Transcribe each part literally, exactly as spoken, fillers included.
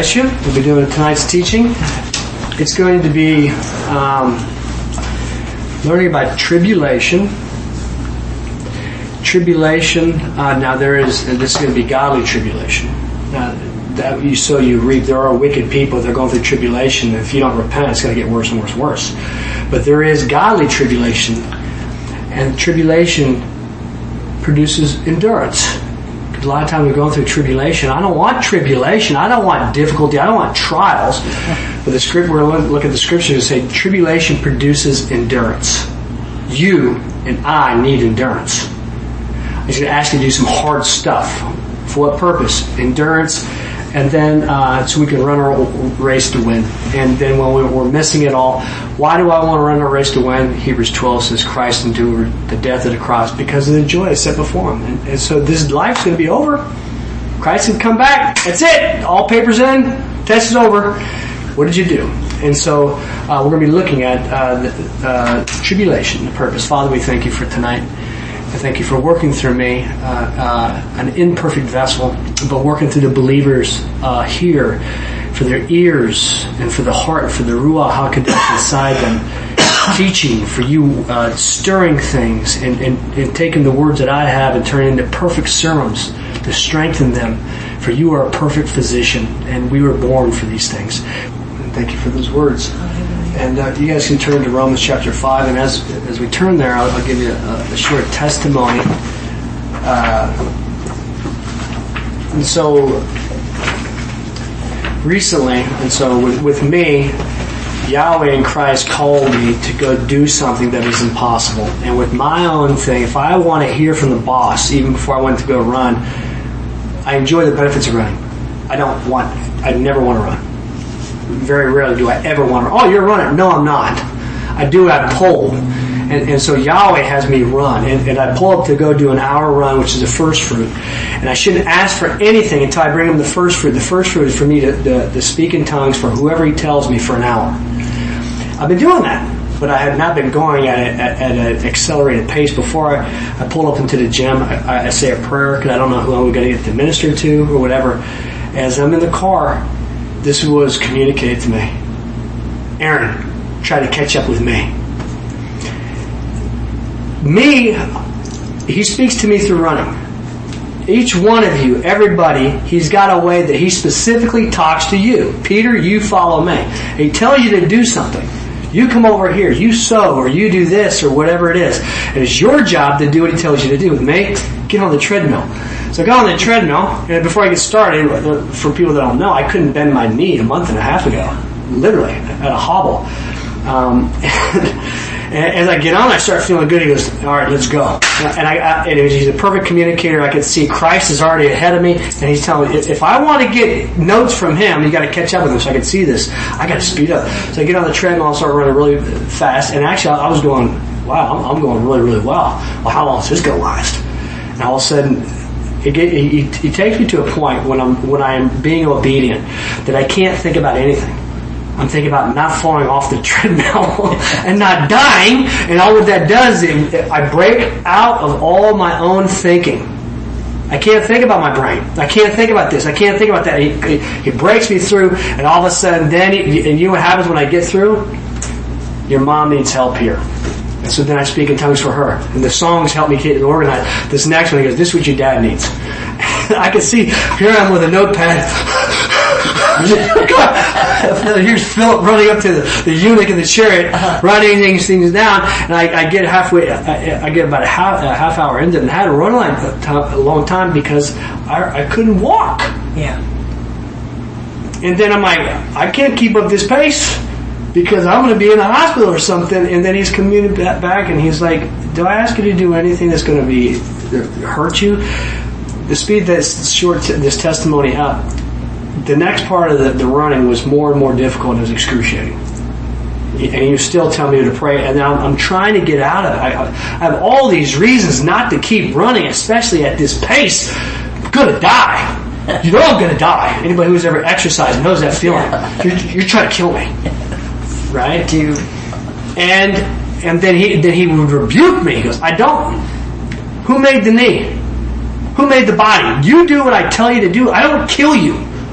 bless you. We'll be doing tonight's teaching. It's going to be um, learning about tribulation. Tribulation. Uh, now there is, and this is going to be godly tribulation. Now, that you so you read there are wicked people. They're going through tribulation. And if you don't repent, it's going to get worse and worse and worse. But there is godly tribulation, and tribulation produces endurance. A lot of times we're going through tribulation. I don't want tribulation. I don't want difficulty. I don't want trials. But the script, we're going to look at the scriptures and say tribulation produces endurance. You and I need endurance. He's going to ask you to do some hard stuff. For what purpose? Endurance. And then uh, so we can run a race to win. And then when we're missing it all, why do I want to run a race to win? Hebrews twelve says Christ endured the death of the cross because of the joy set before him. And, and so this life's going to be over. Christ can come back. That's it. All papers in. Test is over. What did you do? And so uh, we're going to be looking at uh, the uh, tribulation, the purpose. Father, we thank you for tonight. I thank you for working through me, uh, uh, an imperfect vessel, but working through the believers uh, here for their ears and for the heart, for the Ruach HaKodesh inside them, teaching, for you uh, stirring things and, and, and taking the words that I have and turning into perfect sermons to strengthen them, for you are a perfect physician and we were born for these things. And thank you for those words. And uh, you guys can turn to Romans chapter five, and as as we turn there, I'll, I'll give you a, a short testimony. Uh, and so, recently, and so with, with me, Yahweh in Christ called me to go do something that is impossible. And with my own thing, if I want to hear from the boss, even before I went to go run, I enjoy the benefits of running. I don't want, I never want to run. Very rarely do I ever want to run. Oh, you're running. No, I'm not. I do what I pull. And, and so Yahweh has me run. And, and I pull up to go do an hour run, which is the first fruit. And I shouldn't ask for anything until I bring him the first fruit. The first fruit is for me to, to, to speak in tongues for whoever he tells me for an hour. I've been doing that, but I had not been going at, it, at, at an accelerated pace. Before I, I pull up into the gym, I, I say a prayer because I don't know who I'm going to get to minister to or whatever. As I'm in the car, this was communicated to me. Aaron, try to catch up with me. Me, he speaks to me through running. Each one of you, everybody, he's got a way that he specifically talks to you. Peter, you follow me. He tells you to do something. You come over here, you sew, or you do this, or whatever it is. And it's your job to do what he tells you to do. With me, get on the treadmill. So I got on the treadmill, and before I get started, for people that don't know, I couldn't bend my knee a month and a half ago. Literally, at a hobble. Um, and as I get on, I start feeling good. He goes, all right, let's go. And, I, I, and he's a perfect communicator. I could see Christ is already ahead of me, and he's telling me, if, if I want to get notes from him, you got to catch up with him so I can see this. I got to speed up. So I get on the treadmill and start running really fast. And actually, I, I was going, wow, I'm, I'm going really, really well. Well, how long is this going to last? And all of a sudden, It, it, it takes me to a point when I'm when I am being obedient that I can't think about anything. I'm thinking about not falling off the treadmill and not dying. And all that that does is I break out of all my own thinking. I can't think about my brain. I can't think about this. I can't think about that. He, he, he breaks me through, and all of a sudden, then he, and you know what happens when I get through? Your mom needs help here. And so then I speak in tongues for her. And the songs help me get organized. This next one, he goes, this is what your dad needs. I can see, here I am with a notepad. Here's Philip running up to the, the eunuch in the chariot, writing these things down. And I, I get halfway, I, I get about a half, a half hour into it and I had to run a long time because I, I couldn't walk. Yeah. And then I'm like, I can't keep up this pace, because I'm going to be in the hospital or something. And then he's commuted back and he's like, do I ask you to do anything that's going to be hurt you? To speed this short, this testimony up, the next part of the, the running was more and more difficult. It was excruciating. And you still tell me to pray. And I'm, I'm trying to get out of it. I, I have all these reasons not to keep running, especially at this pace. I'm going to die. You know I'm going to die. Anybody who's ever exercised knows that feeling. You're, you're trying to kill me. Right? Do and and then he then he would rebuke me. He goes, I don't. Who made the knee? Who made the body? You do what I tell you to do. I don't kill you.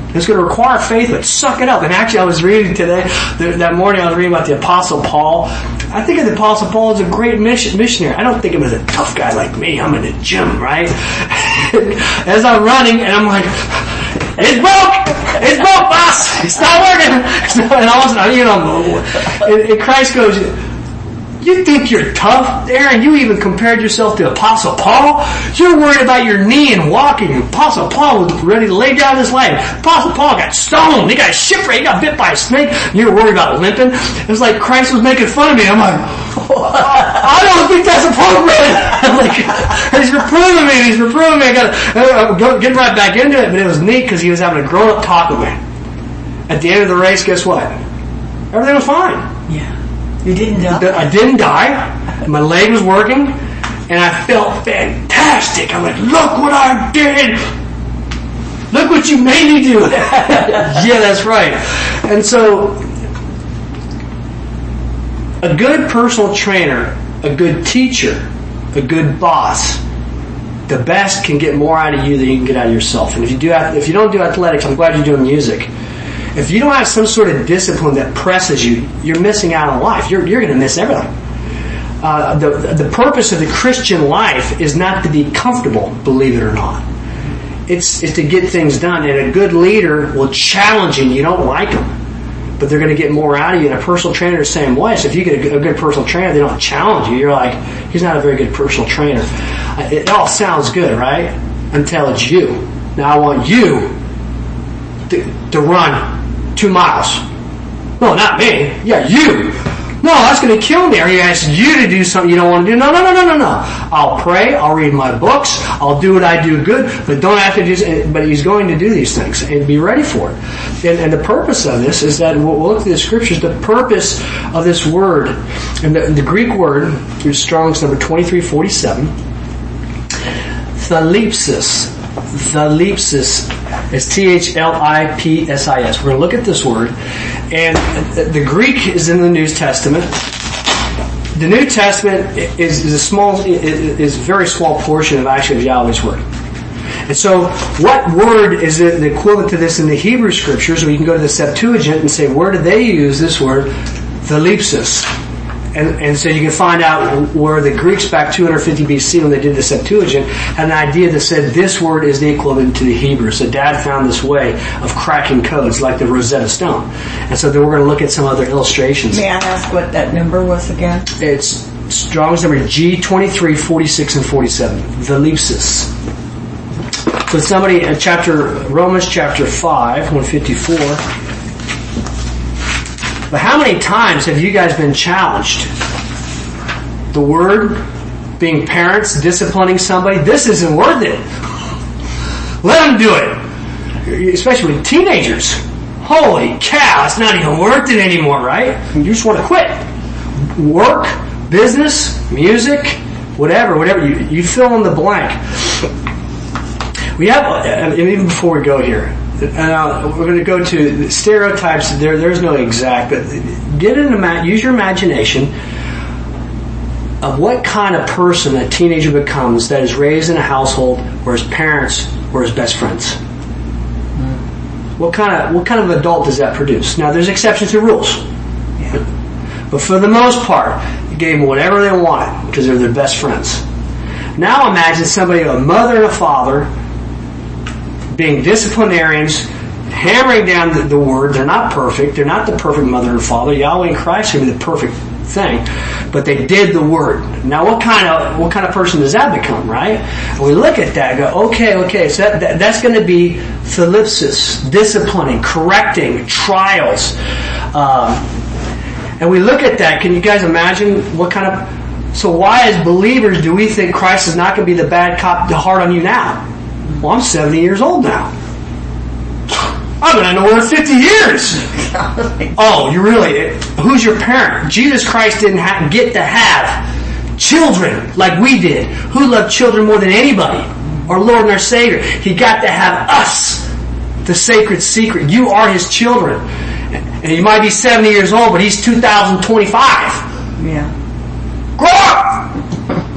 It's going to require faith, but suck it up. And actually, I was reading today, that morning I was reading about the Apostle Paul. I think of the Apostle Paul as a great mission, missionary. I don't think of him as a tough guy like me. I'm in the gym, right? As I'm running, and I'm like, it's broke! It's broke, boss! It's not working! And all of a sudden, you know, and, and Christ goes, you think you're tough? Aaron, you even compared yourself to Apostle Paul? You're worried about your knee and walking. Apostle Paul was ready to lay down his life. Apostle Paul got stoned. He got shipwrecked. He got bit by a snake. You're worried about limping. It was like Christ was making fun of me. I'm like, I don't think that's appropriate. I'm like, he's reproving me. He's reproving me. I got to get right back into it. But it was neat because he was having a grown-up talk with me. At the end of the race, guess what? Everything was fine. Yeah. You didn't die? I didn't die. My leg was working, and I felt fantastic. I'm like, look what I did. Look what you made me do. Yeah, that's right. And so, a good personal trainer, a good teacher, a good boss, the best can get more out of you than you can get out of yourself. And if you do, if you don't do athletics, I'm glad you're doing music. If you don't have some sort of discipline that presses you, you're missing out on life. You're, you're going to miss everything. Uh, the, the purpose of the Christian life is not to be comfortable, believe it or not. It's, it's to get things done. And a good leader will challenge you and you don't like them. But they're going to get more out of you. And a personal trainer the same way. So if you get a, a good personal trainer, they don't challenge you. You're like, he's not a very good personal trainer. It all sounds good, right? Until it's you. Now I want you to, to run two miles. No, not me. Yeah, you. No, that's going to kill me. Or he asks you to do something you don't want to do. No, no, no, no, no, no. I'll pray. I'll read my books. I'll do what I do good. But don't have to do. But he's going to do these things and be ready for it. And, and the purpose of this is that we'll look at the scriptures. The purpose of this word, and the, the Greek word through Strong's number twenty-three forty-seven, thalipsis. Thalipsis is T H L I P S I S. We're going to look at this word. And the Greek is in the New Testament. The New Testament is, is a small, is a very small portion of actually Yahweh's word. And so what word is the equivalent to this in the Hebrew scriptures? We can go to the Septuagint and say, where do they use this word? Thalipsis. And, and so you can find out where the Greeks back two hundred fifty B C when they did the Septuagint had an idea that said this word is the equivalent to the Hebrew. So Dad found this way of cracking codes like the Rosetta Stone. And so then we're going to look at some other illustrations. May I ask what that number was again? It's Strong's number G twenty-three, forty-six, and forty-seven. Thalipsis. So somebody in chapter, Romans chapter five, one fifty-four. But how many times have you guys been challenged? The word, being parents, disciplining somebody, this isn't worth it. Let them do it. Especially with teenagers. Holy cow, it's not even worth it anymore, right? You just want to quit. Work, business, music, whatever, whatever. You, you fill in the blank. We have, and even before we go here, Uh, we're going to go to stereotypes. There, there's no exact, but get an ima- use your imagination of what kind of person a teenager becomes that is raised in a household where his parents were his best friends. What kind of what kind of adult does that produce? Now, there's exceptions to rules, yeah. But for the most part, you gave them whatever they wanted because they're their best friends. Now, imagine somebody, a mother and a father, being disciplinarians, hammering down the, the word. They're not perfect. They're not the perfect mother and father. Yahweh and Christ are the perfect thing, but they did the word. Now, what kind of what kind of person does that become, right? And we look at that and go, okay, okay, so that, that, that's going to be thalipsis, disciplining, correcting, trials. Um, and we look at that. Can you guys imagine what kind of... So why, as believers, do we think Christ is not going to be the bad cop, the hard on you now? Well, I'm seventy years old now. I've been in the Word fifty years. Oh, you really? Who's your parent? Jesus Christ didn't ha- get to have children like we did. Who loved children more than anybody? Our Lord and our Savior. He got to have us, the sacred secret. You are His children. And you might be seventy years old, but He's two thousand twenty-five. Yeah. Grow up!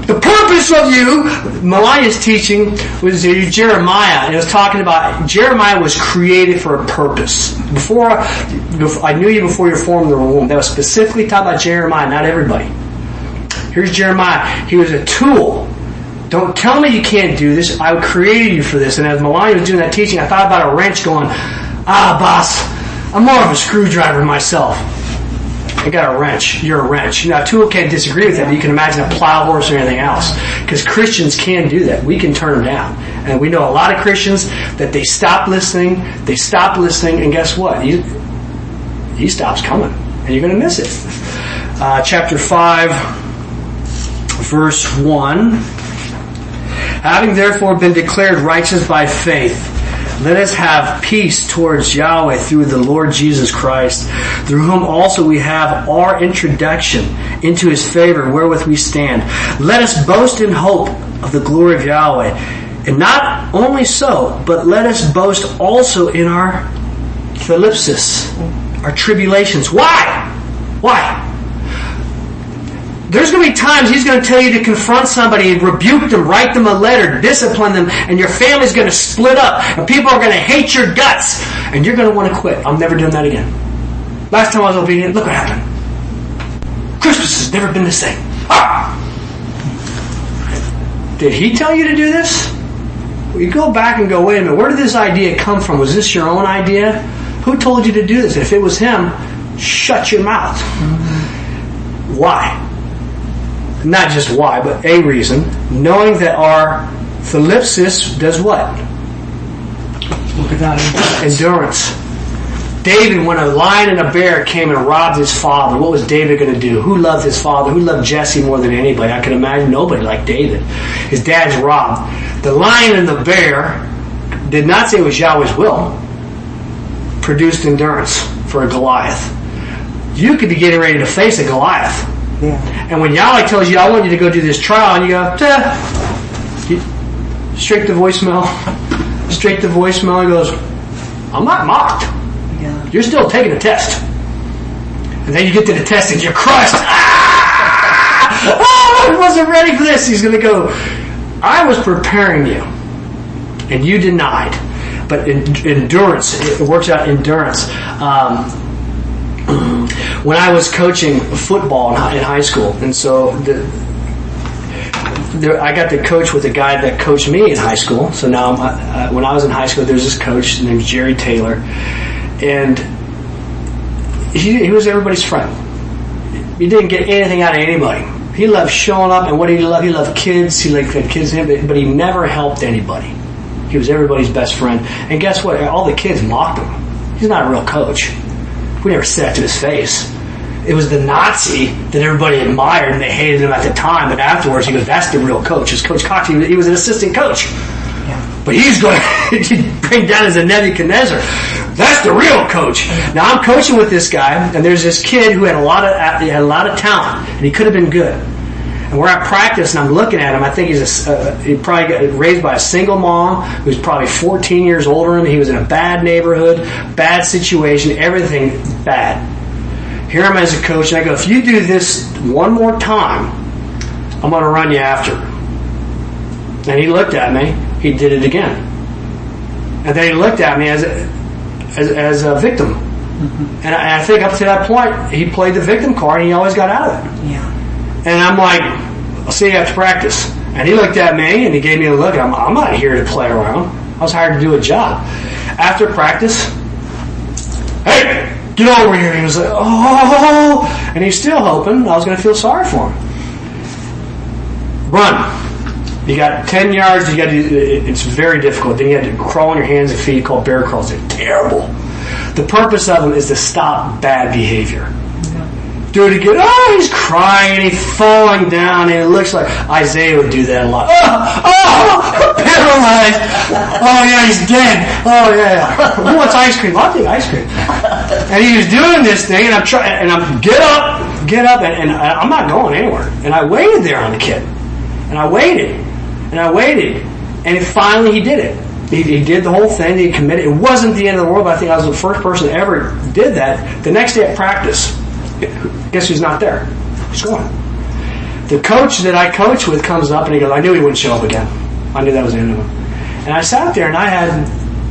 The purpose of you, Melania's teaching was Jeremiah. And it was talking about Jeremiah was created for a purpose. Before, before I knew you before you were formed in the womb. That was specifically talking about Jeremiah, not everybody. Here's Jeremiah. He was a tool. Don't tell me you can't do this. I created you for this. And as Melania was doing that teaching, I thought about a wrench going, ah, boss, I'm more of a screwdriver myself. I got a wrench. You're a wrench. Now, a tool can't disagree with that, but you can imagine a plow horse or anything else. Because Christians can do that. We can turn them down. And we know a lot of Christians that they stop listening, they stop listening, and guess what? He, he stops coming. And you're going to miss it. Uh, chapter five, verse one. Having therefore been declared righteous by faith, let us have peace towards Yahweh through the Lord Jesus Christ, through whom also we have our introduction into His favor, wherewith we stand. Let us boast in hope of the glory of Yahweh. And not only so, but let us boast also in our thlipsis, our tribulations. Why? Why? There's going to be times He's going to tell you to confront somebody, rebuke them, write them a letter, discipline them, and your family's going to split up, and people are going to hate your guts, and you're going to want to quit. I'm never doing that again. Last time I was obedient, look what happened. Christmas has never been the same. Ah! Did He tell you to do this? Well, you go back and go, wait a minute, where did this idea come from? Was this your own idea? Who told you to do this? If it was Him, shut your mouth. Mm-hmm. Why? Not just why, but a reason. Knowing that our thlipsis does what? Look at that. Endurance. David, when a lion and a bear came and robbed his father, what was David going to do? Who loved his father? Who loved Jesse more than anybody? I can imagine nobody like David. His dad's robbed. The lion and the bear did not say it was Yahweh's will. Produced endurance for a Goliath. You could be getting ready to face a Goliath. Yeah. And when Yahweh tells you, I want you to go do this trial, and you go, eh. you, straight to voicemail, straight to voicemail, he goes, I'm not mocked. Yeah. You're still taking a test. And then you get to the test and you're crushed. Ah! Oh, I wasn't ready for this. He's going to go, I was preparing you, and you denied. But endurance, it works out endurance. Um, When I was coaching football in high school, and so the, the, I got to coach with a guy that coached me in high school. So now, uh, when I was in high school, there was this coach, his name was Jerry Taylor, and he, he was everybody's friend. He didn't get anything out of anybody. He loved showing up, and what did he love? He loved kids. He liked had kids, but he never helped anybody. He was everybody's best friend. And guess what? All the kids mocked him. He's not a real coach. We never said that to his face. It was the Nazi that everybody admired and they hated him at the time, but afterwards he goes, that's the real coach. His Coach Cox, he was an assistant coach. Yeah. But he's going to bring down as a Nebuchadnezzar. That's the real coach. Now I'm coaching with this guy, and there's this kid who had a lot of he had a lot of talent, and he could have been good. And we're at practice, and I'm looking at him. I think he's a, uh, he probably got raised by a single mom who's probably fourteen years older than him. He was in a bad neighborhood, bad situation, everything bad. Here I'm as a coach, and I go, if you do this one more time, I'm going to run you after. And he looked at me. He did it again. And then he looked at me as a, as, as a victim. Mm-hmm. And I, I think up to that point, he played the victim card, and he always got out of it. Yeah. And I'm like, I'll see you after practice. And he looked at me and he gave me a look. I'm, I'm not here to play around. I was hired to do a job. After practice, hey, get over here. And he was like, oh, and he's still hoping I was going to feel sorry for him. Run. You got ten yards. You got to, it's very difficult. Then you have to crawl on your hands and feet, called bear crawls. They're terrible. The purpose of them is to stop bad behavior. Do it again. Oh, he's crying and he's falling down, and it looks like Isaiah would do that a lot. Oh, oh, paralyzed. Oh yeah, he's dead. Oh yeah. Who wants ice cream? I'll take ice cream. And he was doing this thing, and I'm trying, and I'm get up, get up, and, and I'm not going anywhere. And I waited there on the kid, and I waited, and I waited, and it, finally he did it. He, he did the whole thing. He committed. It wasn't the end of the world, but I think I was the first person that ever did that. The next day at practice, guess who's not there? He's gone. the coach that I coach with comes up and he goes, I knew he wouldn't show up again. I knew that was the end of him. And I sat there and I had,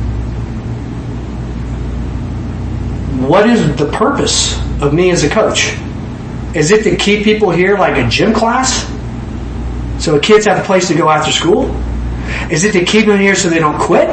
what is the purpose of me as a coach? Is it to keep people here like a gym class? So kids have a place to go after school? Is it to keep them here so they don't quit?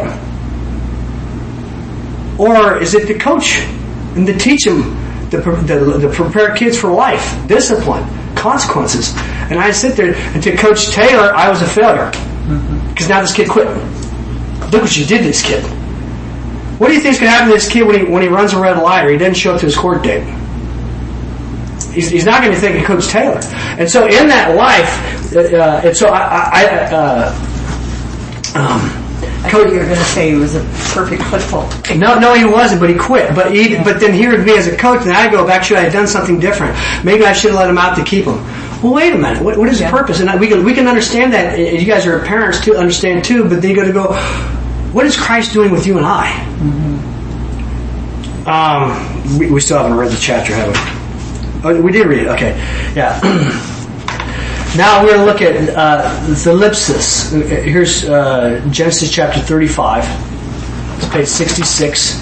Or is it to coach and to teach them, to, to, to prepare kids for life, discipline, consequences? And I sit there, and to Coach Taylor, I was a failure. Because now this kid quit. Look what you did to this kid. What do you think is going to happen to this kid when he, when he runs a red light or he doesn't show up to his court date? He's, he's not going to think of Coach Taylor. And so in that life, uh, and so I, I uh, um, I thought you were going to say he was a perfect football. No, no, he wasn't, but he quit. But he, yeah. but then here with me as a coach, and I go back, should I have done something different? Maybe I should have let him out to keep him. Well, wait a minute. What, what is yeah. the purpose? And we can we can understand that. You guys are parents to understand too. But then you got to go. What is Christ doing with you and I? Mm-hmm. Um, we, we still haven't read the chapter, have we? Oh, we did read it. Okay, yeah. Now we're going to look at uh, the ellipsis. Here's uh, Genesis chapter thirty-five. It's page sixty-six.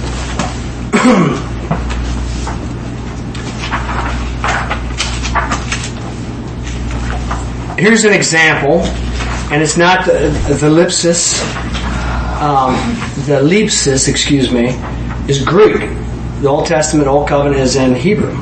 Here's an example, and it's not the, the ellipsis. Um, the ellipsis, excuse me, is Greek. The Old Testament, Old Covenant is in Hebrew.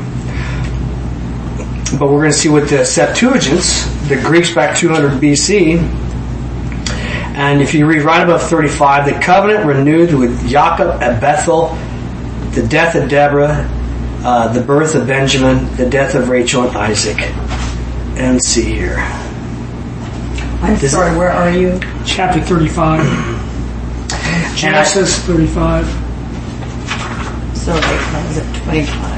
But we're going to see what the Septuagints, the Greeks back two hundred B C, and if you read right above thirty-five, the covenant renewed with Jacob at Bethel, the death of Deborah, uh, the birth of Benjamin, the death of Rachel and Isaac. And let's see here. I'm Does sorry, where are you? Chapter thirty-five. Genesis thirty-five. So that was at twenty-five.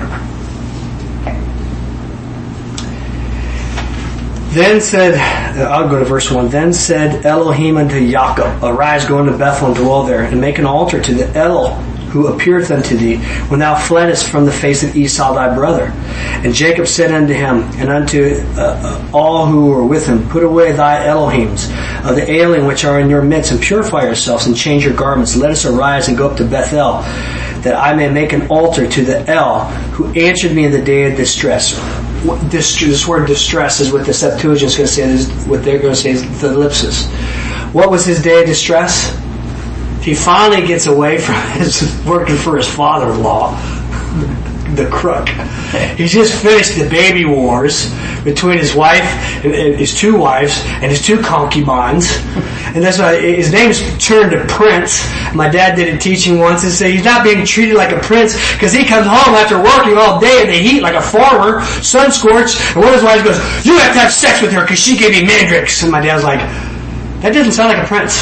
Then said, I'll go to verse one. Then said Elohim unto Jacob, arise, go into Bethel and dwell there, and make an altar to the El who appeareth unto thee, when thou fleddest from the face of Esau thy brother. And Jacob said unto him, and unto uh, all who were with him, put away thy Elohims of the alien which are in your midst, and purify yourselves, and change your garments. Let us arise and go up to Bethel, that I may make an altar to the El who answered me in the day of distress. This, this word distress is what the Septuagint is going to say. This is what they're going to say is the ellipsis. What was his day of distress? He finally gets away from his working for his father-in-law, the crook. He's just finished the baby wars between his wife, his two wives, and his two concubines. And that's why his name's turned to Prince. My dad did a teaching once and said he's not being treated like a prince because he comes home after working all day in the heat like a farmer, sun scorched, and one of his wives goes, you have to have sex with her because she gave me mandrakes. And my dad's like, that doesn't sound like a prince.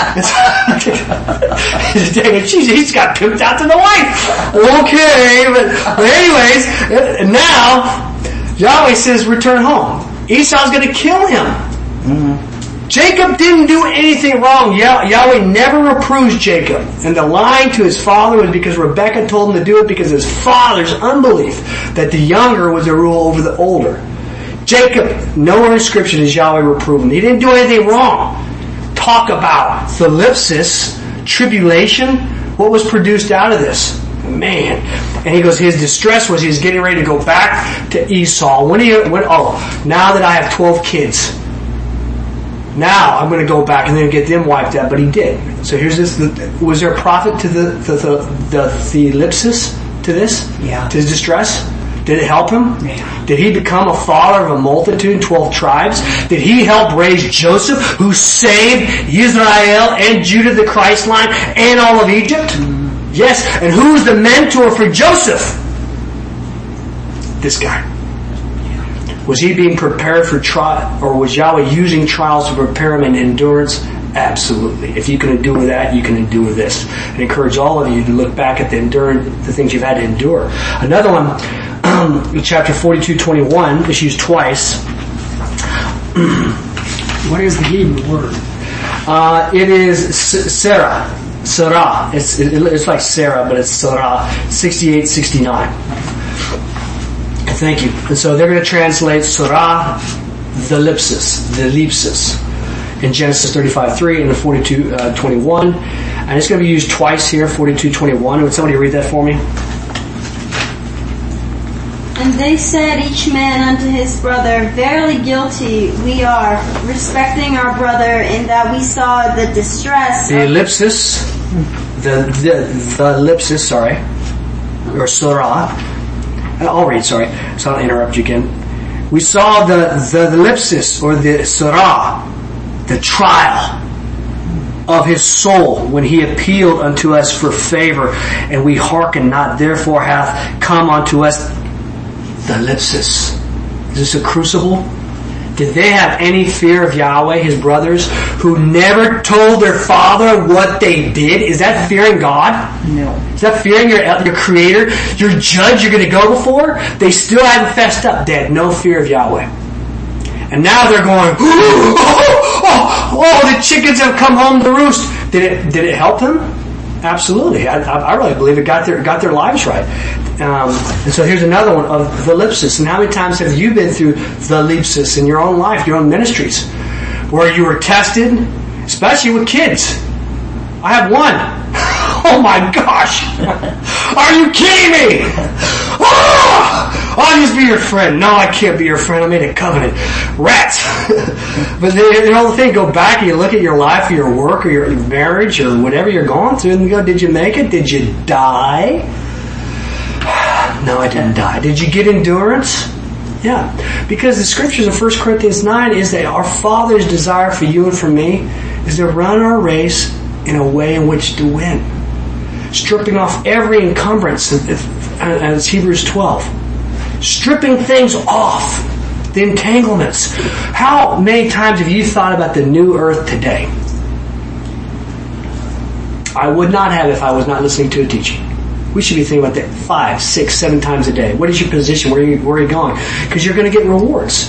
He's got pimped out to the wife. Okay, but, but anyways, now Yahweh says return home. Esau's going to kill him. Mm-hmm. Jacob didn't do anything wrong. Yah- Yahweh never reproves Jacob. And the lying to his father was because Rebekah told him to do it because of his father's unbelief that the younger was to rule over the older. Jacob, nowhere in Scripture does Yahweh reprove him. He didn't do anything wrong. Talk about the ellipsis, tribulation. What was produced out of this? Man. And he goes, his distress was he was getting ready to go back to Esau. When he, when, oh, now that I have twelve kids, now I'm going to go back and then get them wiped out. But he did. So here's this. Was there a profit to the the, the, the, the ellipsis to this? Yeah. To his distress? Did it help him? Yeah. Did he become a father of a multitude, twelve tribes? Did he help raise Joseph, who saved Israel and Judah, the Christ line, and all of Egypt? Mm. Yes. And who's the mentor for Joseph? This guy. Was he being prepared for trial, or was Yahweh using trials to prepare him in endurance? Absolutely. If you can endure that, you can endure this. I encourage all of you to look back at the endurance, the things you've had to endure. Another one, um, chapter forty-two twenty-one, is used twice. What is the Hebrew word? Uh, it is Sarah. Sarah. It's, it, it's like Sarah, but it's Sarah. sixty-eight sixty-nine. Thank you. And so they're going to translate Sarah, the lipsis, the lipsis, in Genesis thirty-five three and the forty-two twenty-one. And it's going to be used twice here, forty-two twenty-one. Would somebody read that for me? And they said each man unto his brother, Verily guilty we are, respecting our brother, in that we saw the distress. The ellipsis, the, the, the ellipsis, sorry, or surah. I'll read, sorry, so I'll interrupt you again. We saw the, the, the ellipsis, or the surah, the trial of his soul when he appealed unto us for favor, and we hearkened not, therefore hath come unto us the ellipsis. Is this a crucible? Did they have any fear of Yahweh, his brothers, who never told their father what they did? Is that fearing God? No. Is that fearing your, your creator, your judge you're going to go before? They still hadn't fessed up. They had no fear of Yahweh. And now they're going, oh, oh, oh, oh, the chickens have come home to roost. Did it, did it help them? Absolutely. I, I really believe it got their, got their lives right. Um, and so here's another one of the ellipsis. And how many times have you been through the ellipsis in your own life, your own ministries, where you were tested, especially with kids? I have one. Oh my gosh. Are you kidding me? Oh, I'll just be your friend. No, I can't be your friend. I made a covenant. Rats. But the, the whole thing, go back and you look at your life or your work or your marriage or whatever you're going through and you go, did you make it? Did you die? No, I didn't die. Did you get endurance? Yeah. Because the scriptures in First Corinthians nine is that our Father's desire for you and for me is to run our race in a way in which to win. Stripping off every encumbrance, as Hebrews twelve. Stripping things off. The entanglements. How many times have you thought about the new earth today? I would not have if I was not listening to a teaching. We should be thinking about that five, six, seven times a day. What is your position? Where are you, where are you going? Because you're going to get rewards.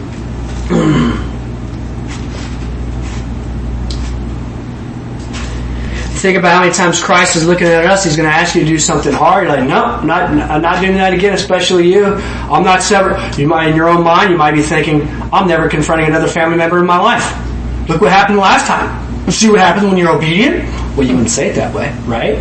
Think about how many times Christ is looking at us. He's going to ask you to do something hard. You're like, no, I'm not, I'm not doing that again, especially you. I'm not separate. You might, in your own mind, you might be thinking, I'm never confronting another family member in my life. Look what happened last time. See what happens when you're obedient? Well, you wouldn't say it that way, right?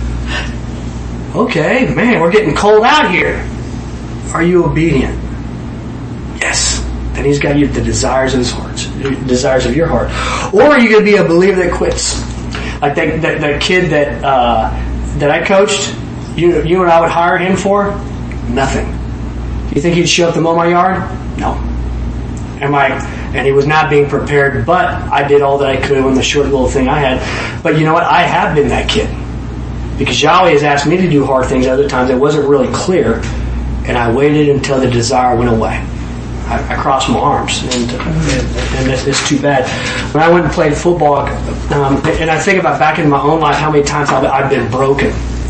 Okay, man, we're getting cold out here. Are you obedient? Yes. Then he's got you the desires of his heart, the desires of your heart. Or are you going to be a believer that quits? Like that, that, that kid that uh, that I coached, you you and I would hire him for nothing. Do you think he'd show up to mow my yard? No. Am I? And he was not being prepared, but I did all that I could on the short little thing I had. But you know what? I have been that kid. Because Yahweh has asked me to do hard things other times. It wasn't really clear. And I waited until the desire went away. I, I crossed my arms. And, and it's, it's too bad. When I went and played football, um, and I think about back in my own life, how many times I've, I've been broken.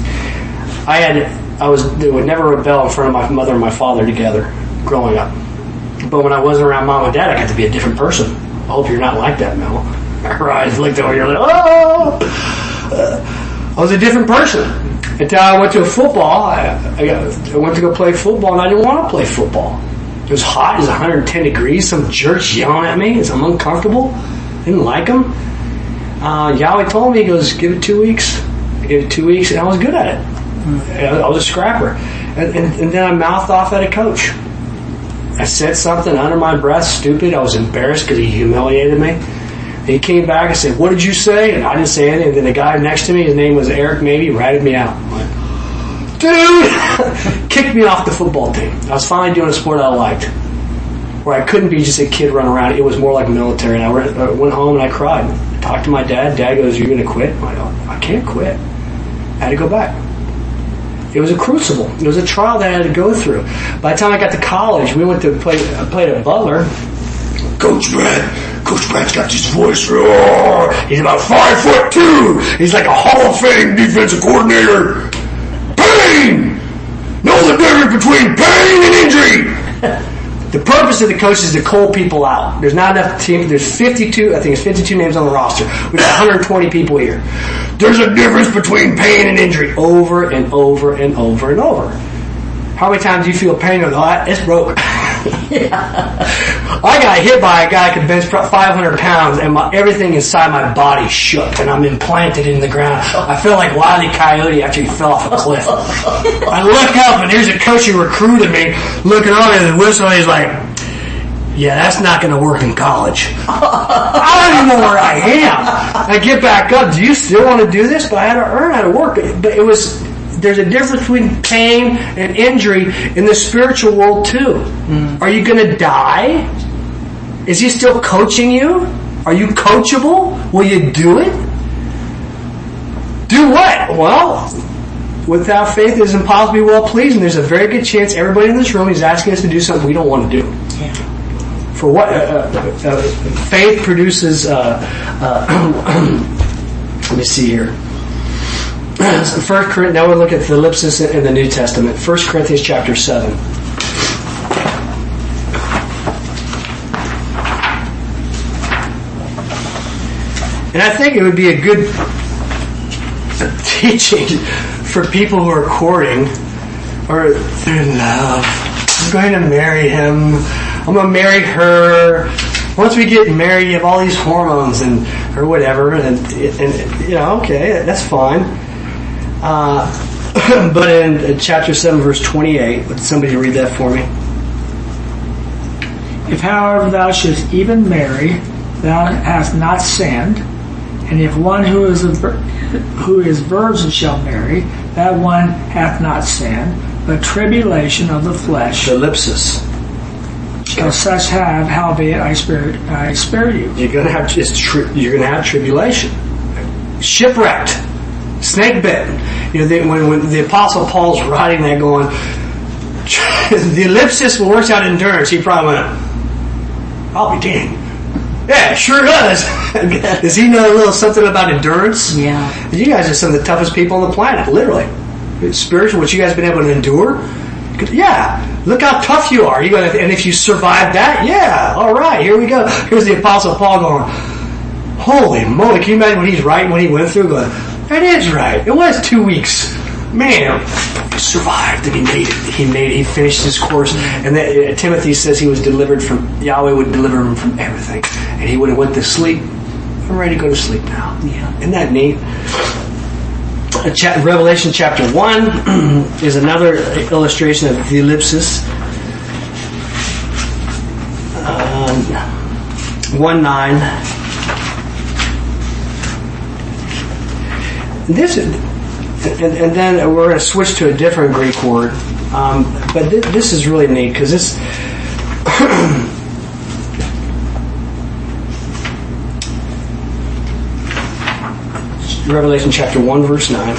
I had, I was, would never rebel in front of my mother and my father together growing up. But when I wasn't around mom and dad, I got to be a different person. I hope you're not like that, Mel. Her eyes looked over, you're like, oh! Uh, I was a different person until I went to a football. I, I, got, I went to go play football, and I didn't want to play football. It was hot. It was one hundred ten degrees. Some jerks yelling at me. I'm uncomfortable. Didn't like them. Uh, Yahweh told me, he goes, give it two weeks. I gave it two weeks, and I was good at it. I was a scrapper. And, and, and then I mouthed off at a coach. I said something under my breath, stupid. I was embarrassed because he humiliated me. He came back and said, what did you say? And I didn't say anything. And then the guy next to me, his name was Eric Maybe, ratted me out. I'm like, dude! Kicked me off the football team. I was finally doing a sport I liked. Where I couldn't be just a kid running around. It was more like military. And I went home and I cried. I talked to my dad. Dad goes, you're going to quit? I'm like, oh, I can't quit. I had to go back. It was a crucible. It was a trial that I had to go through. By the time I got to college, we went to play, I played at Butler. Coach Brad, Coach Brad's got this voice. Oh, he's about five foot two. He's like a Hall of Fame defensive coordinator. Pain! Know the difference between pain and injury. The purpose of the coach is to cull people out. There's not enough teams. There's fifty-two, I think it's fifty-two names on the roster. We've got one hundred twenty people here. There's a difference between pain and injury. Over and over and over and over. How many times do you feel pain? Oh, it's broke. I got hit by a guy who could bench five hundred pounds, and my, everything inside my body shook, and I'm implanted in the ground. I feel like Wile E. Coyote after he fell off a cliff. I look up, and here's a coach who recruited me, looking over at the whistle, and he's like, yeah, that's not going to work in college. I don't even know where I am. I get back up. Do you still want to do this? But I had to earn how to work. But it was, there's a difference between pain and injury in the spiritual world too. Mm. Are you going to die? Is he still coaching you? Are you coachable? Will you do it? Do what? Well, without faith it is impossible to be well pleased, and there's a very good chance everybody in this room is asking us to do something we don't want to do. Yeah. For what? Uh, uh, uh, faith produces, uh, uh, let me see here. First Corinthians, now we'll look at the ellipsis in the New Testament. First Corinthians chapter seven. And I think it would be a good teaching for people who are courting or they're in love. I'm going to marry him. I'm going to marry her. Once we get married, you have all these hormones and or whatever, and, and you know, okay, that's fine. Uh, but in chapter seven, verse twenty-eight, would somebody read that for me? If, however, thou shouldst even marry, thou hast not sinned, and if one who is a, who is virgin shall marry, that one hath not sinned, but tribulation of the flesh. The ellipsis. Shall such have, howbeit I spare, I spare you. You're gonna have it's tri- you're gonna have tribulation, shipwrecked, snake bitten. You know, they, when when the Apostle Paul's writing that, going, the ellipsis will work out endurance. He probably went, I'll be dang. Yeah, it sure does. Does he know a little something about endurance? Yeah. You guys are some of the toughest people on the planet, literally. It's spiritual, what you guys have been able to endure. Yeah, look how tough you are. You gonna, and if you survive that, yeah, all right, here we go. Here's the Apostle Paul going, holy moly, can you imagine what he's writing, what he went through? Going, that is right. It was two weeks. Man, he survived and he made it. He made it. He finished his course. And that, uh, Timothy says he was delivered from, Yahweh would deliver him from everything. And he would have went to sleep. I'm ready to go to sleep now. Yeah. Isn't that neat? Revelation chapter one is another illustration of the ellipsis. Um, one nine. This is, and, and then we're going to switch to a different Greek word. Um, but th- this is really neat because this. Revelation chapter one, verse nine.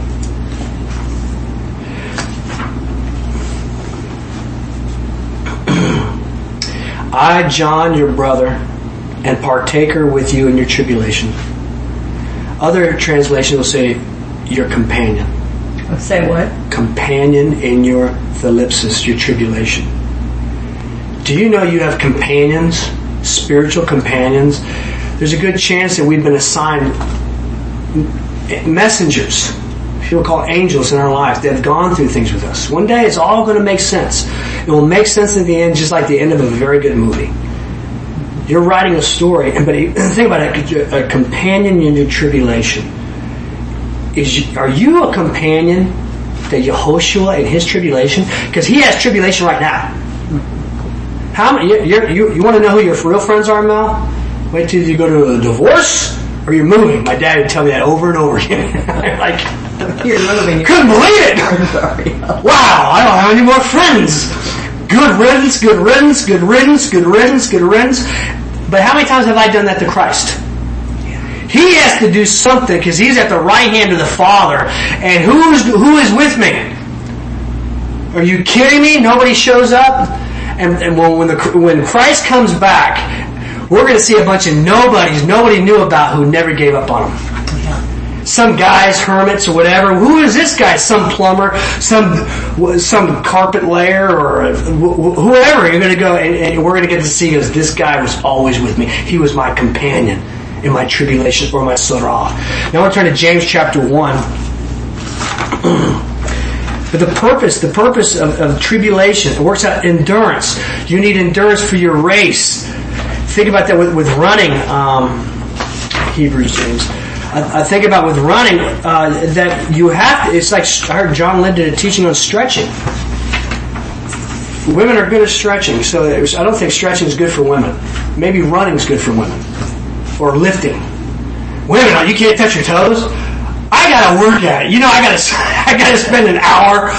I, John, your brother, and partaker with you in your tribulation. Other translations will say, your companion. Say what? Companion in your ellipsis, your tribulation. Do you know you have companions, spiritual companions? There's a good chance that we've been assigned messengers, people call angels in our lives, that have gone through things with us. One day it's all going to make sense. It will make sense at the end, just like the end of a very good movie. You're writing a story, but think about it, a companion in your tribulation. Is, are you a companion to Yehoshua in his tribulation? Because he has tribulation right now. How many? You, you, you want to know who your real friends are, Mel? Wait till you go to a divorce. Or you're moving. My dad would tell me that over and over again. Like, you're moving. Couldn't believe it. I'm sorry. Wow, I don't have any more friends. Good riddance, good riddance, good riddance, good riddance, good riddance. But how many times have I done that to Christ? He has to do something because he's at the right hand of the Father. And who's who is with me? Are you kidding me? Nobody shows up. And, and when the, when Christ comes back, we're going to see a bunch of nobodies nobody knew about who never gave up on him. Yeah. Some guys, hermits or whatever. Who is this guy? Some plumber, some some carpet layer, or whoever. You're going to go, and, and we're going to get to see as this guy was always with me. He was my companion in my tribulation or my sorrow. Now I want to turn to James chapter one. But the purpose, the purpose of, of tribulation, it works out endurance. You need endurance for your race. Think about that with, with running. Um, Hebrews, James. I, I think about with running uh, that you have to. It's like I heard John Lynn did a teaching on stretching. Women are good at stretching, so it was, I don't think stretching is good for women. Maybe running is good for women, or lifting. Women, you can't touch your toes. I gotta work at it. You know, I gotta, I gotta spend an hour.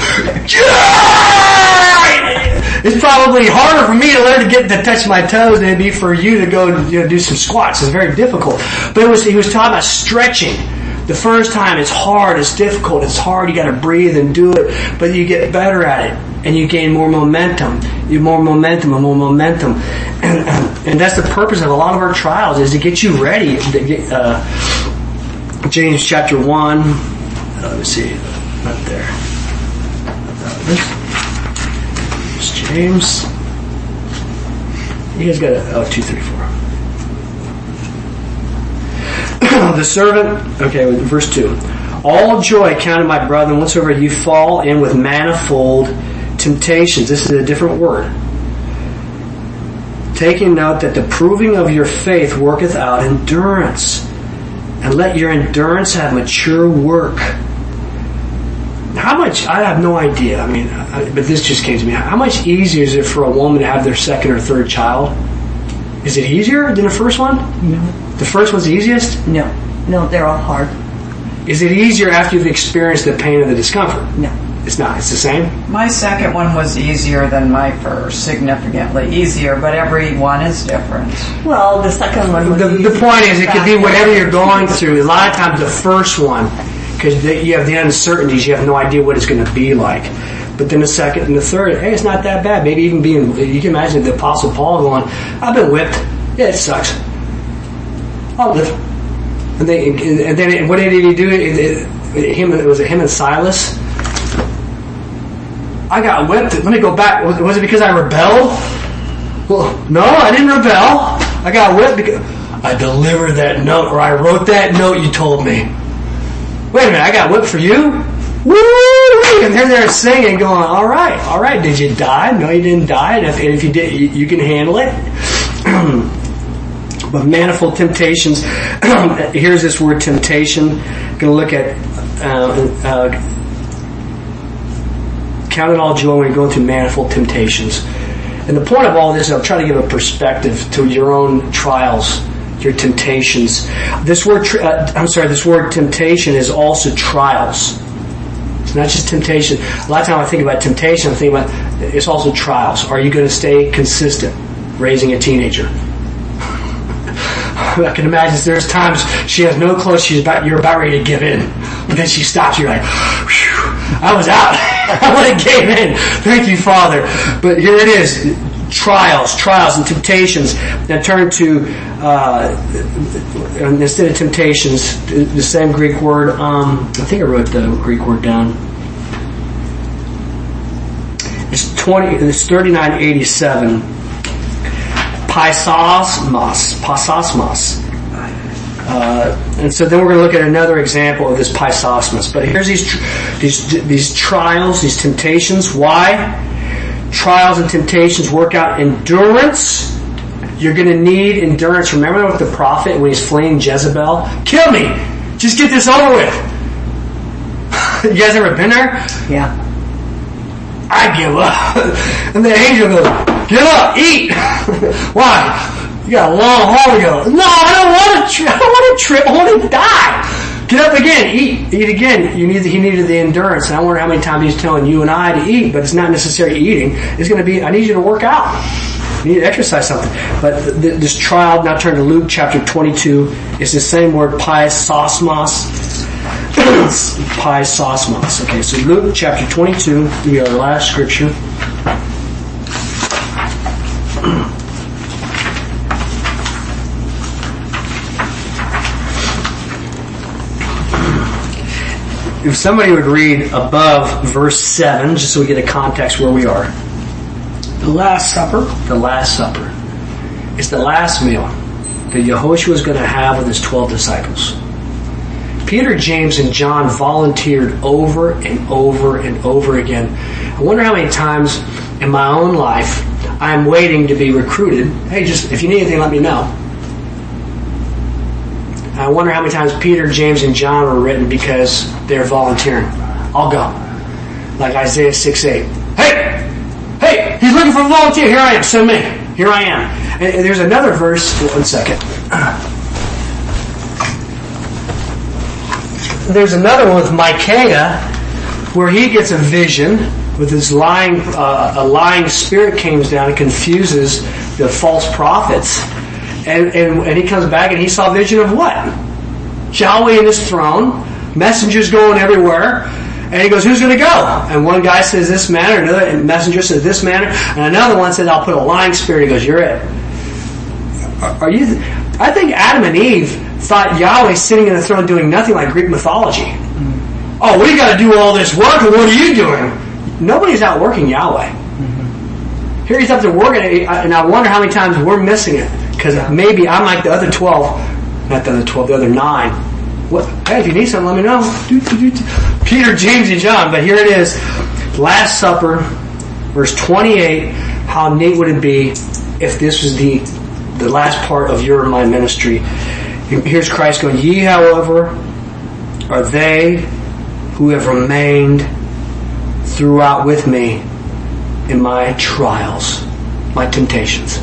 It's probably harder for me to learn to get to touch my toes than it'd be for you to go, you know, do some squats. It's very difficult. But it was, he was talking about stretching. The first time it's hard, it's difficult, it's hard. You gotta breathe and do it, but you get better at it, and you gain more momentum. You more momentum and more momentum, and and that's the purpose of a lot of our trials is to get you ready. To get, uh, James chapter one. Uh, let me see, not there. It's James. You guys got it. Oh, two, three, four. The servant. Okay, verse two. All joy counted my brethren whatsoever you fall in with manifold temptations. This is a different word. Taking note that the proving of your faith worketh out endurance. And let your endurance have mature work. How much, I have no idea, I mean, I, but this just came to me. How much easier is it for a woman to have their second or third child? Is it easier than the first one? No. The first one's the easiest? No. No, they're all hard. Is it easier after you've experienced the pain and the discomfort? No. It's not. It's the same? My second one was easier than my first, significantly easier, but every one is different. Well, the second one was The, easy. the point is, it could be whatever you're going through. A lot of times the first one, because you have the uncertainties, you have no idea what it's going to be like. But then the second and the third, hey, it's not that bad. Maybe even being, you can imagine the Apostle Paul going, I've been whipped. Yeah, it sucks. I'll live. And, they, and then what did he do? It, it, him, it was him and Silas. I got whipped. Let me go back. Was, was it because I rebelled? Well, no, I didn't rebel. I got whipped because I delivered that note, or I wrote that note you told me. Wait a minute, I got whipped for you? Woo! And they're there singing, going, all right, all right. Did you die? No, you didn't die. And if, and if you did, you, you can handle it. But manifold temptations. Here's this word temptation. Going to look at uh, uh, count it all joy when you're going through manifold temptations. And the point of all this, I'll try to give a perspective to your own trials, your temptations. This word, uh, I'm sorry, this word temptation is also trials. It's not just temptation. A lot of times I think about temptation, I think about it's also trials. Are you going to stay consistent raising a teenager? I can imagine there's times she has no clothes, she's about, you're about ready to give in. But then she stops, you're like, whew, I was out. I would have gave in. Thank you, Father. But here it is. Trials, trials and temptations. Now turn to, uh, instead of temptations, the same Greek word, um, I think I wrote the Greek word down. It's twenty, it's thirty-nine eighty-seven. Paisosmos, paisosmos. Uh, and so then we're going to look at another example of this paisosmos. But here's these these these trials, these temptations. Why? Trials and temptations work out endurance. You're going to need endurance. Remember with the prophet when he's fleeing Jezebel? Kill me! Just get this over with. You guys ever been there? Yeah. I give up. And the angel goes, get up, eat. Why? You got a long haul to go. No, I don't want to trip. I don't want to trip. I want to die. Get up again, eat, eat again. You need. He needed the endurance. And I wonder how many times he's telling you and I to eat, but it's not necessarily eating. It's going to be, I need you to work out. You need to exercise something. But th- this trial, now turn to Luke chapter twenty-two. It's the same word, paisosmos. Paisosmos. Okay, so Luke chapter twenty-two, we are our last scripture. If somebody would read above verse seven, just so we get a context where we are. The Last Supper. The Last Supper. It's the last meal that Yehoshua is going to have with his twelve disciples. Peter, James, and John volunteered over and over and over again. I wonder how many times in my own life I'm waiting to be recruited. Hey, just if you need anything, let me know. I wonder how many times Peter, James, and John were written because they're volunteering. I'll go. Like Isaiah six eight. Hey! Hey! He's looking for a volunteer. Here I am. Send me. Here I am. And there's another verse. One second. There's another one with Micaiah where he gets a vision with his lying, uh, a lying spirit comes down and confuses the false prophets. And, and, and he comes back and he saw a vision of what? Yahweh in his throne, messengers going everywhere. And he goes, who's going to go? And one guy says this manner, another messenger says this manner, and another one says, I'll put a lying spirit. He goes, you're it. Are you? Th- I think Adam and Eve thought Yahweh sitting in the throne doing nothing like Greek mythology. Mm-hmm. Oh, we got to do all this work, and what are you doing? Nobody's outworking Yahweh. Mm-hmm. Here he's up there working, and I wonder how many times we're missing it. Because maybe I'm like the other twelve, not the other twelve, the other nine. What? Hey, if you need something, let me know. Peter, James, and John. But here it is. Last Supper, verse twenty-eight. How neat would it be if this was the the last part of your and my ministry? Here's Christ going, ye, however, are they who have remained throughout with me in my trials, my temptations.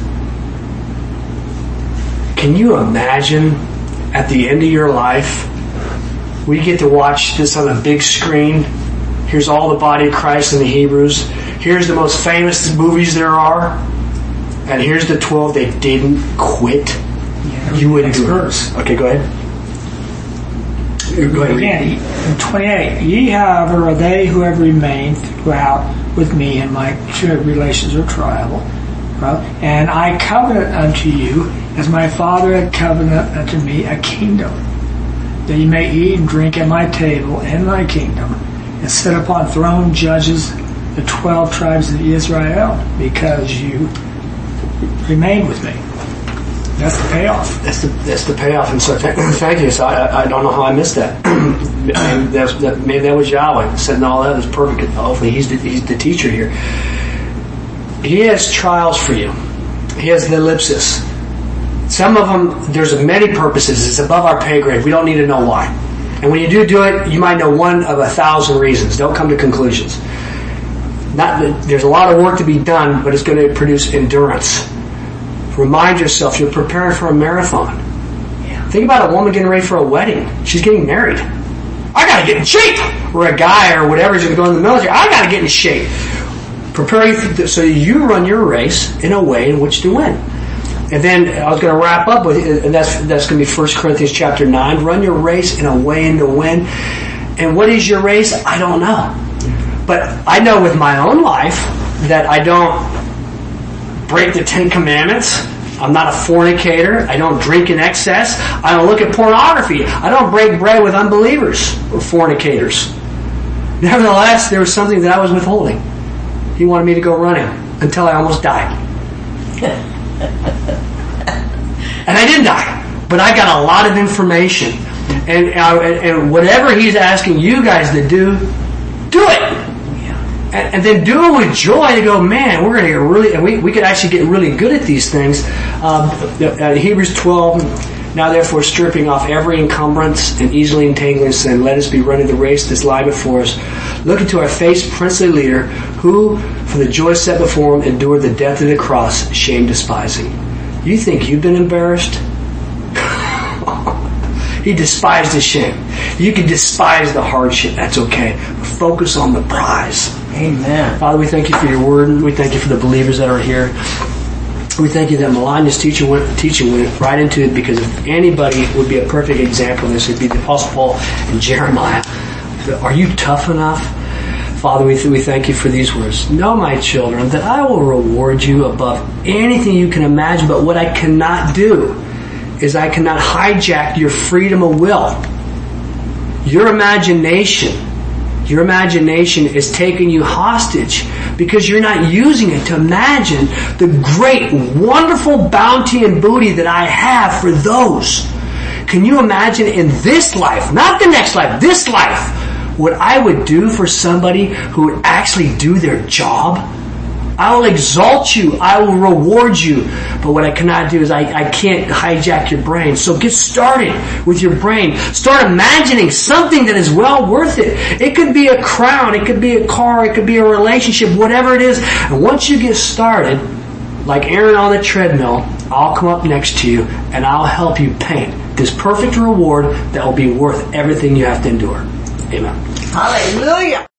Can you imagine at the end of your life, we get to watch this on a big screen. Here's all the body of Christ in the Hebrews. Here's the most famous movies there are. And here's the twelve they didn't quit. Yeah, you wouldn't do it. Okay, go ahead. Go ahead. Again, in twenty-eight, ye however are they who have remained throughout with me in my tribulations or trial. Right? And I covenant unto you, as my Father had covenant unto me, a kingdom, that ye may eat and drink at my table in my kingdom, and sit upon throne judges the twelve tribes of Israel, because you remained with me. That's the payoff. That's the that's the payoff. And so th- thank you. So I, I don't know how I missed that. And that's, that. Maybe that was Yahweh said all that is perfect. Hopefully he's the, he's the teacher here. He has trials for you. He has the ellipsis. Some of them, there's many purposes. It's above our pay grade. We don't need to know why. And when you do do it, you might know one of a thousand reasons. Don't come to conclusions. Not that there's a lot of work to be done, but it's going to produce endurance. Remind yourself you're preparing for a marathon. Yeah. Think about a woman getting ready for a wedding. She's getting married. I got to get in shape. Or a guy or whatever is going to go in the military. I got to get in shape. Prepare so you run your race in a way in which to win. And then I was going to wrap up with, and that's that's going to be First Corinthians chapter nine. Run your race in a way in to win. And what is your race? I don't know. But I know with my own life that I don't break the Ten Commandments. I'm not a fornicator. I don't drink in excess. I don't look at pornography. I don't break bread with unbelievers or fornicators. Nevertheless, there was something that I was withholding. He wanted me to go running until I almost died. And I didn't die. But I got a lot of information. And, uh, and whatever he's asking you guys to do, do it. And, and then do it with joy to go, man, we're going to get really, and we, we could actually get really good at these things. Um, uh, Hebrews twelve, now therefore stripping off every encumbrance and easily entangling sin, let us be running the race that's lie before us. Look into our face, princely leader, who for the joy set before him endured the death of the cross, shame despising. You think you've been embarrassed? He despised the shame. You can despise the hardship. That's okay. But focus on the prize. Amen. Father, we thank you for your word. We thank you for the believers that are here. We thank you that Melania's teaching went, teaching went right into it, because if anybody would be a perfect example of this, it would be the Apostle Paul and Jeremiah. Are you tough enough? Father, we, th- we thank you for these words. Know, my children, that I will reward you above anything you can imagine, but what I cannot do is I cannot hijack your freedom of will. Your imagination, your imagination is taking you hostage because you're not using it to imagine the great, wonderful bounty and booty that I have for those. Can you imagine in this life, not the next life, this life, what I would do for somebody who would actually do their job? I will exalt you. I will reward you. But what I cannot do is I, I can't hijack your brain. So get started with your brain. Start imagining something that is well worth it. It could be a crown. It could be a car. It could be a relationship, whatever it is. And once you get started, like Aaron on the treadmill, I'll come up next to you and I'll help you paint this perfect reward that will be worth everything you have to endure. Amen. Hallelujah.